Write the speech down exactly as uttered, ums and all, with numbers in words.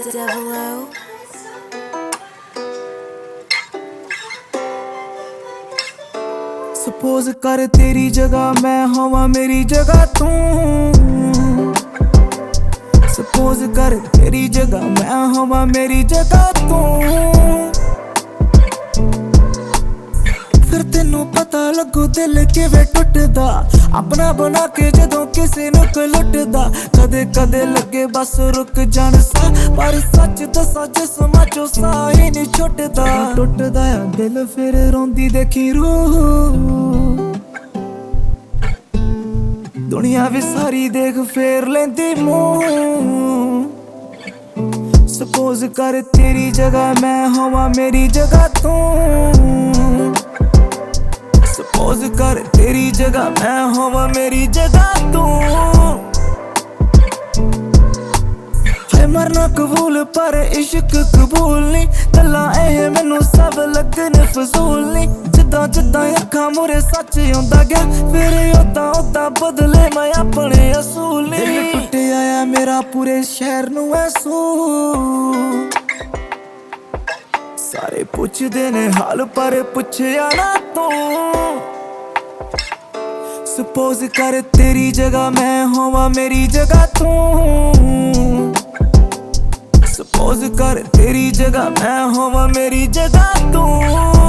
Devilo. Suppose कर तेरी जगह मैं होवां मेरी जगह तू। सपोज कर तेरी जगह मैं होवां मेरी जगह तू। फिर तेनू पता लगू दिल किवें टुटदा, अपना बना के जदों किसे नू कोई लुटदा। कदे कदे लगे बस रुक जान सा, पर सच दसां जिस्मां चों साह ही नहीं छुटदा। टुटदा आ दिल फिर रोंदी देखी रूह, दुनिया भी सारी देख फेर लेंदी मुंह। सपोज कर तेरी जगह मैं होवां मेरी जगह तू। सपोज कर तेरी जगह मैं होवां मेरी जगह तू। है मरना कबूल पर इश्क कबूल नहीं, गल्लां एह मैनू सब लगन फजूल नहीं। जिद्दां जिद्दां अखां मुरे सच आउंदा गया, फिर ओदां ओदां बदले मैं अपने असूल नहीं। दिल टुटिया आ मेरा पूरे शहर नू ऐ सूह, सारे पुछदे ने हाल पर पुछया ना तू। सपोज कर तेरी जगह मैं होवां मेरी जगह तू। सपोज कर तेरी जगह मैं होवां मेरी जगह तू।